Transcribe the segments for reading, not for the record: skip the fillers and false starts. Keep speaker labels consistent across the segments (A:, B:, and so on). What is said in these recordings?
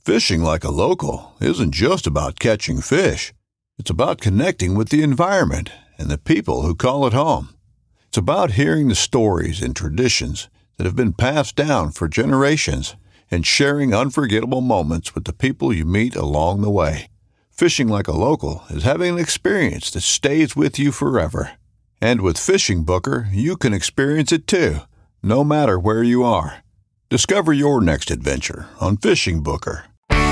A: Fishing like a local isn't just about catching fish. It's about connecting with the environment and the people who call it home. It's about hearing the stories and traditions that have been passed down for generations and sharing unforgettable moments with the people you meet along the way. Fishing like a local is having an experience that stays with you forever. And with Fishing Booker, you can experience it too, no matter where you are. Discover your next adventure on Fishing Booker.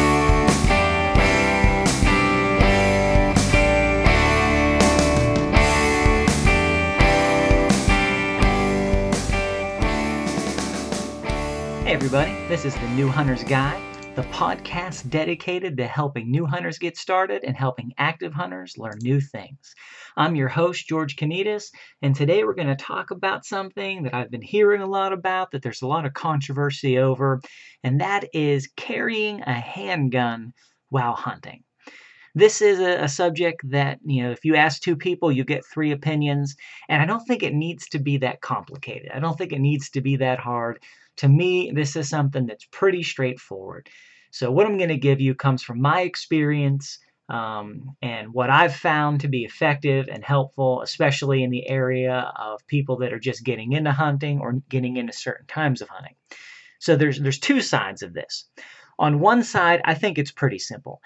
B: Hey everybody, this is the New Hunter's Guide, the podcast dedicated to helping new hunters get started and helping active hunters learn new things. I'm your host, George Kanitas, and today we're going to talk about something that I've been hearing a lot about, that there's a lot of controversy over, and that is carrying a handgun while hunting. This is a subject that, if you ask two people, you get three opinions, and I don't think it needs to be that complicated. I don't think it needs to be that hard. To me, this is something that's pretty straightforward. So what I'm going to give you comes from my experience and what I've found to be effective and helpful, especially in the area of people that are just getting into hunting or getting into certain times of hunting. So there's two sides of this. On one side, I think it's pretty simple.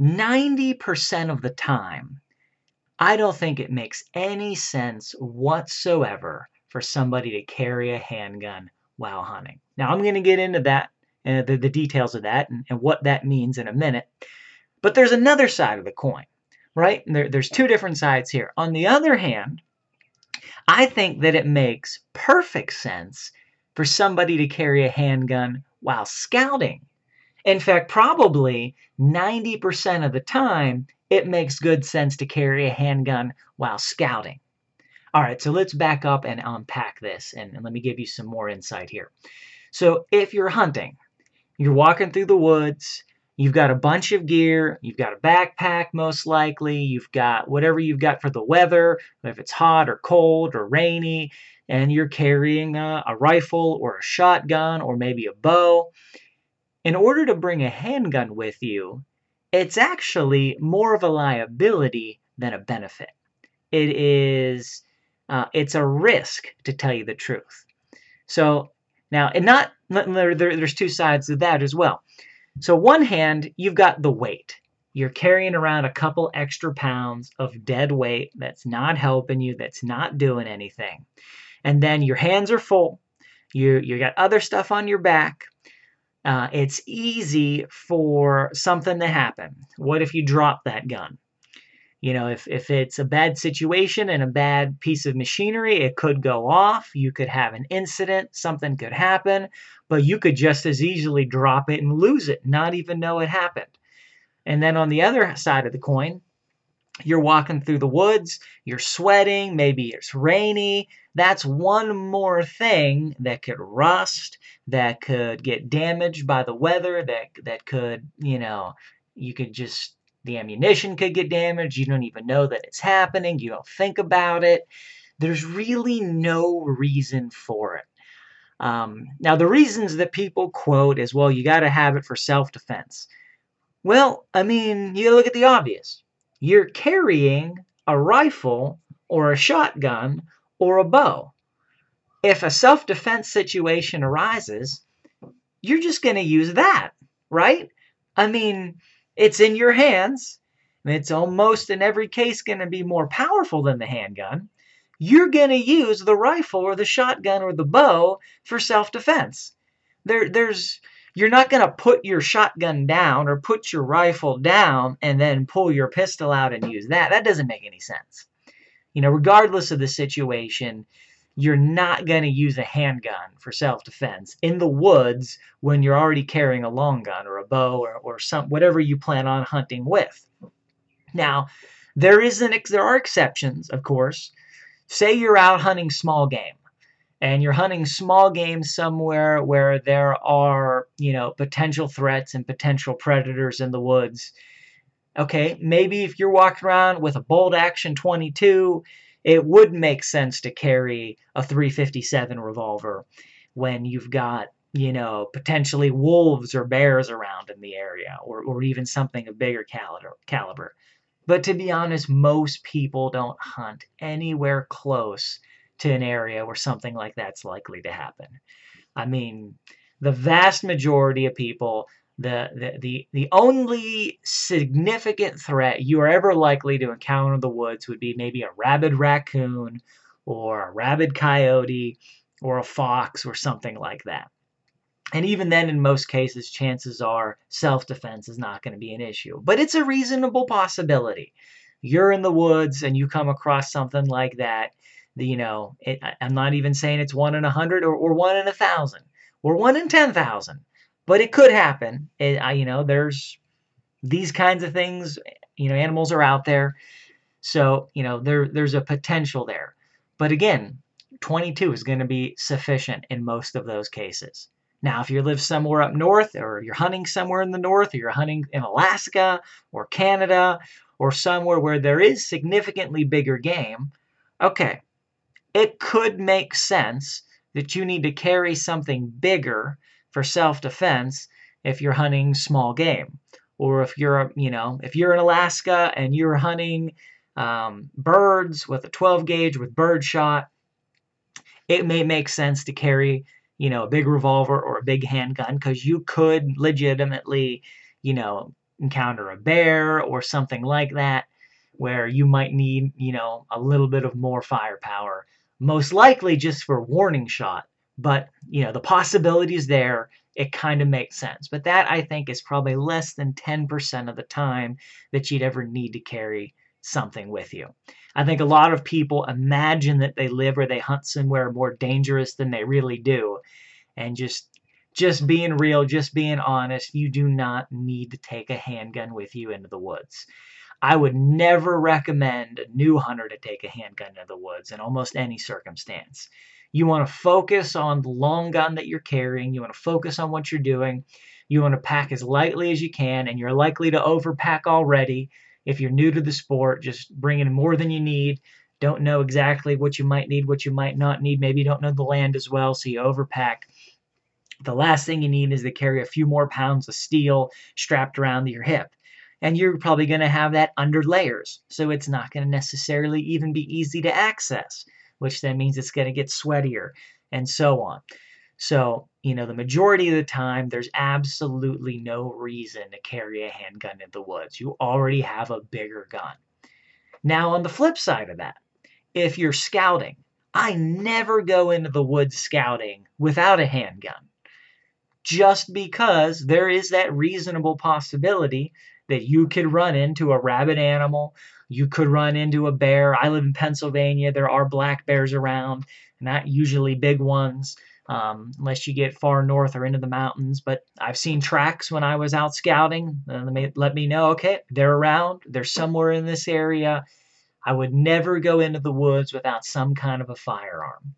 B: 90% of the time, I don't think it makes any sense whatsoever for somebody to carry a handgun while hunting. Now, I'm going to get into that, the details of that and what that means in a minute. But there's another side of the coin, right? There's two different sides here. On the other hand, I think that it makes perfect sense for somebody to carry a handgun while scouting. In fact, probably 90% of the time, it makes good sense to carry a handgun while scouting. All right, so let's back up and unpack this, and let me give you some more insight here. So if you're hunting, you're walking through the woods, you've got a bunch of gear, you've got a backpack most likely, you've got whatever you've got for the weather, if it's hot or cold or rainy, and you're carrying a rifle or a shotgun or maybe a bow. In order to bring a handgun with you, it's actually more of a liability than a benefit. It's a risk, to tell you the truth. So now, there's two sides to that as well. So one hand, you've got the weight. You're carrying around a couple extra pounds of dead weight that's not helping you, that's not doing anything. And then your hands are full. You got other stuff on your back. It's easy for something to happen. What if you drop that gun? If it's a bad situation and a bad piece of machinery, it could go off. You could have an incident. Something could happen. But you could just as easily drop it and lose it, not even know it happened. And then on the other side of the coin, you're walking through the woods. You're sweating. Maybe it's rainy. That's one more thing that could rust, that could get damaged by the weather, that could, the ammunition could get damaged. You don't even know that it's happening. You don't think about it. There's really no reason for it. Now, the reasons that people quote is, well, you got to have it for self-defense. Well, you look at the obvious. You're carrying a rifle or a shotgun or a bow. If a self-defense situation arises, you're just going to use that, right? It's in your hands. It's almost in every case going to be more powerful than the handgun. You're going to use the rifle or the shotgun or the bow for self-defense. You're not going to put your shotgun down or put your rifle down and then pull your pistol out and use that. That doesn't make any sense. Regardless of the situation, you're not going to use a handgun for self-defense in the woods when you're already carrying a long gun or a bow or whatever you plan on hunting with. Now, there are exceptions, of course. Say you're out hunting small game, and you're hunting small game somewhere where there are, potential threats and potential predators in the woods. Okay, maybe if you're walking around with a bolt action 22, it would make sense to carry a .357 revolver when you've got, potentially wolves or bears around in the area, or even something of bigger caliber. But to be honest, most people don't hunt anywhere close to an area where something like that's likely to happen. I mean, the vast majority of people, the only significant threat you are ever likely to encounter in the woods would be maybe a rabid raccoon or a rabid coyote or a fox or something like that. And even then, in most cases, chances are self-defense is not going to be an issue. But it's a reasonable possibility. You're in the woods and you come across something like that. I'm not even saying it's 1 in 100 or 1 in 1,000 or 1 in 10,000, but it could happen. There's these kinds of things. Animals are out there, so there's a potential there. But again, 22 is going to be sufficient in most of those cases. Now, if you live somewhere up north, or you're hunting somewhere in the north, or you're hunting in Alaska or Canada or somewhere where there is significantly bigger game, okay, it could make sense that you need to carry something bigger for self-defense if you're hunting small game. Or if you're in Alaska and you're hunting birds with a 12 gauge with birdshot, it may make sense to carry a big revolver or a big handgun, because you could legitimately, encounter a bear or something like that where you might need, a little bit of more firepower, most likely just for warning shot. But, the possibility is there. It kind of makes sense. But that, I think, is probably less than 10% of the time that you'd ever need to carry something with you. I think a lot of people imagine that they live or they hunt somewhere more dangerous than they really do. And just being real, just being honest, you do not need to take a handgun with you into the woods. I would never recommend a new hunter to take a handgun into the woods in almost any circumstance. You want to focus on the long gun that you're carrying. You want to focus on what you're doing. You want to pack as lightly as you can, and you're likely to overpack already. If you're new to the sport, just bring in more than you need. Don't know exactly what you might need, what you might not need. Maybe you don't know the land as well, so you overpack. The last thing you need is to carry a few more pounds of steel strapped around your hip. And you're probably going to have that under layers, so it's not going to necessarily even be easy to access, which then means it's going to get sweatier and so on. So, the majority of the time, there's absolutely no reason to carry a handgun in the woods. You already have a bigger gun. Now, on the flip side of that, if you're scouting, I never go into the woods scouting without a handgun, just because there is that reasonable possibility that you could run into a rabid animal. You could run into a bear. I live in Pennsylvania. There are black bears around, not usually big ones, unless you get far north or into the mountains. But I've seen tracks when I was out scouting. Let me know, okay, they're around. They're somewhere in this area. I would never go into the woods without some kind of a firearm.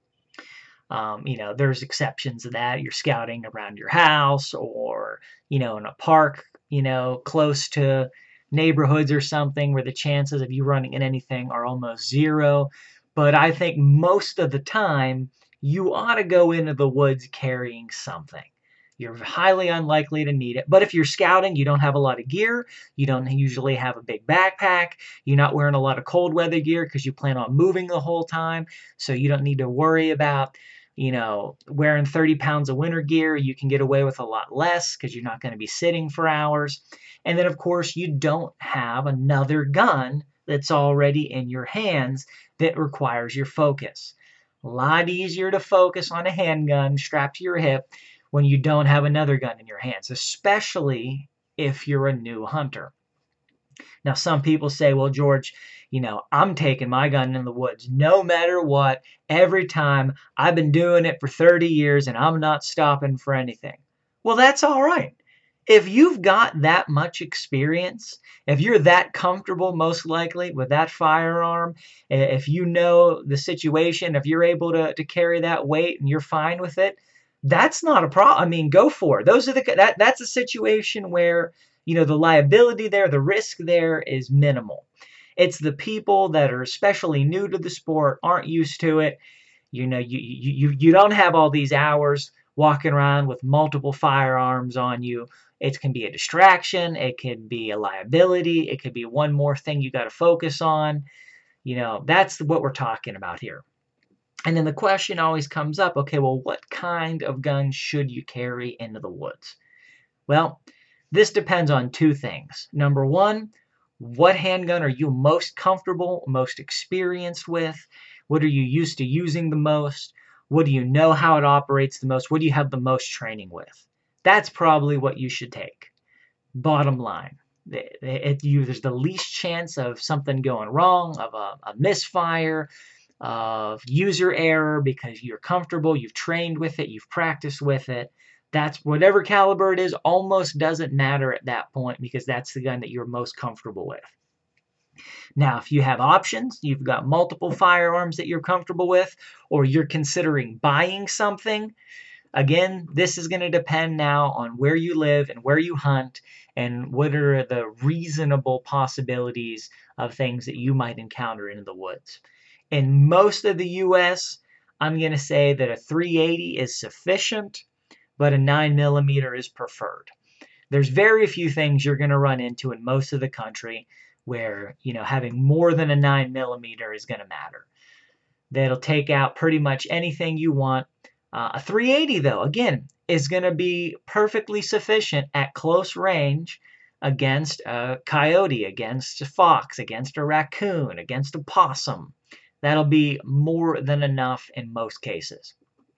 B: There's exceptions to that. You're scouting around your house or, in a park, close to neighborhoods or something where the chances of you running in anything are almost zero. But I think most of the time you ought to go into the woods carrying something. You're highly unlikely to need it. But if you're scouting, you don't have a lot of gear. You don't usually have a big backpack. You're not wearing a lot of cold weather gear because you plan on moving the whole time. So you don't need to worry about wearing 30 pounds of winter gear. You can get away with a lot less because you're not going to be sitting for hours. And then, of course, you don't have another gun that's already in your hands that requires your focus. A lot easier to focus on a handgun strapped to your hip when you don't have another gun in your hands, especially if you're a new hunter. Now, some people say, well, George, I'm taking my gun in the woods no matter what, every time. I've been doing it for 30 years and I'm not stopping for anything. Well, that's all right. If you've got that much experience, if you're that comfortable, most likely, with that firearm, if you know the situation, if you're able to carry that weight and you're fine with it, that's not a problem. I mean, go for it. That's a situation where, the liability there, the risk there is minimal. It's the people that are especially new to the sport, aren't used to it. You don't have all these hours. walking around with multiple firearms on you. It can be a distraction. It could be a liability. It could be one more thing you got to focus on. That's what we're talking about here. And then the question always comes up, okay, well, what kind of gun should you carry into the woods? Well, this depends on two things. Number one, what handgun are you most comfortable, most experienced with? What are you used to using the most? What do you know how it operates the most? What do you have the most training with? That's probably what you should take. Bottom line. There's the least chance of something going wrong, of a misfire, of user error because you're comfortable, you've trained with it, you've practiced with it. That's whatever caliber it is, almost doesn't matter at that point because that's the gun that you're most comfortable with. Now, if you have options, you've got multiple firearms that you're comfortable with, or you're considering buying something, again, this is going to depend now on where you live and where you hunt and what are the reasonable possibilities of things that you might encounter in the woods. In most of the U.S., I'm going to say that a .380 is sufficient, but a 9mm is preferred. There's very few things you're going to run into in most of the country where, having more than a 9mm is going to matter. That'll take out pretty much anything you want. A .380, though, again, is going to be perfectly sufficient at close range against a coyote, against a fox, against a raccoon, against a possum. That'll be more than enough in most cases.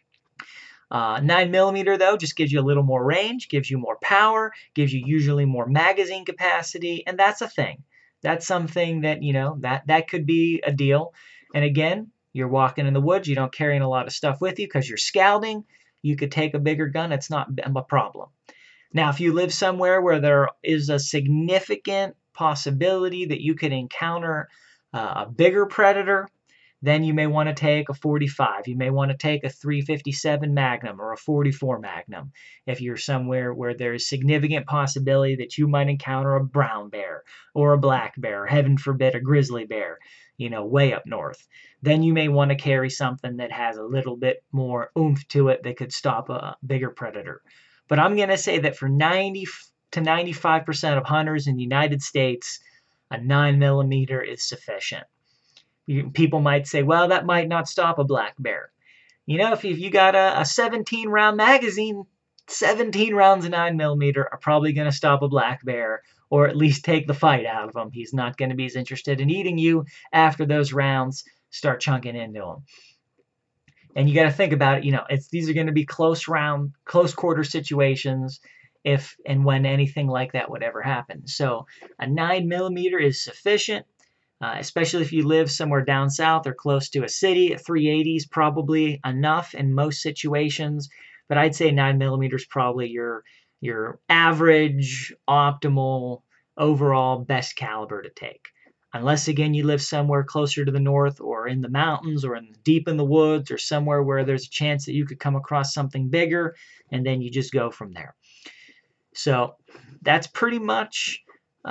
B: 9mm, though, just gives you a little more range, gives you more power, gives you usually more magazine capacity, and that's a thing. That's something that, that could be a deal. And again, you're walking in the woods, you don't carry a lot of stuff with you because you're scouting. You could take a bigger gun. It's not a problem. Now, if you live somewhere where there is a significant possibility that you could encounter a bigger predator, then you may want to take a .45. You may want to take a .357 Magnum or a .44 Magnum. If you're somewhere where there's significant possibility that you might encounter a brown bear or a black bear, or heaven forbid, a grizzly bear, way up north, then you may want to carry something that has a little bit more oomph to it that could stop a bigger predator. But I'm going to say that for 90 to 95% of hunters in the United States, a 9mm is sufficient. People might say, well, that might not stop a black bear. If you got a 17-round magazine, 17 rounds of 9mm are probably going to stop a black bear, or at least take the fight out of him. He's not going to be as interested in eating you after those rounds start chunking into him. And you got to think about it. These are going to be close quarter situations if and when anything like that would ever happen. So a 9mm is sufficient. Especially if you live somewhere down south or close to a city. A .380 is probably enough in most situations, but I'd say 9mm is probably your average, optimal, overall best caliber to take. Unless, again, you live somewhere closer to the north or in the mountains or deep in the woods or somewhere where there's a chance that you could come across something bigger, and then you just go from there. So that's pretty much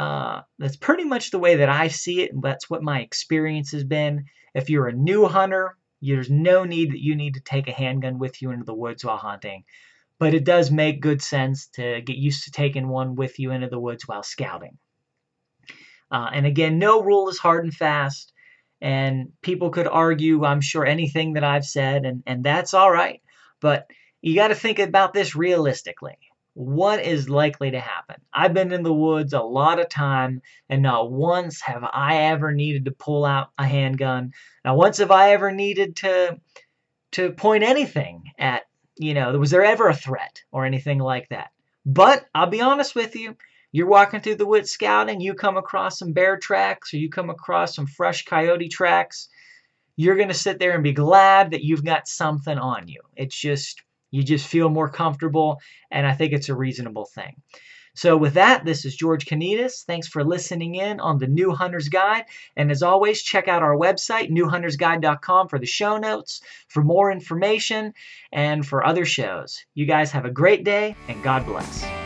B: the way that I see it, and that's what my experience has been. If you're a new hunter, there's no need that you need to take a handgun with you into the woods while hunting. But it does make good sense to get used to taking one with you into the woods while scouting. And again, no rule is hard and fast. And people could argue, I'm sure, anything that I've said, and that's all right. But you got to think about this realistically. What is likely to happen? I've been in the woods a lot of time, and not once have I ever needed to pull out a handgun. Not once have I ever needed to point anything at, was there ever a threat or anything like that? But I'll be honest with you, you're walking through the woods scouting, you come across some bear tracks or you come across some fresh coyote tracks, you're going to sit there and be glad that you've got something on you. You just feel more comfortable, and I think it's a reasonable thing. So with that, this is George Kanitas. Thanks for listening in on the New Hunter's Guide. And as always, check out our website, newhuntersguide.com, for the show notes, for more information, and for other shows. You guys have a great day, and God bless.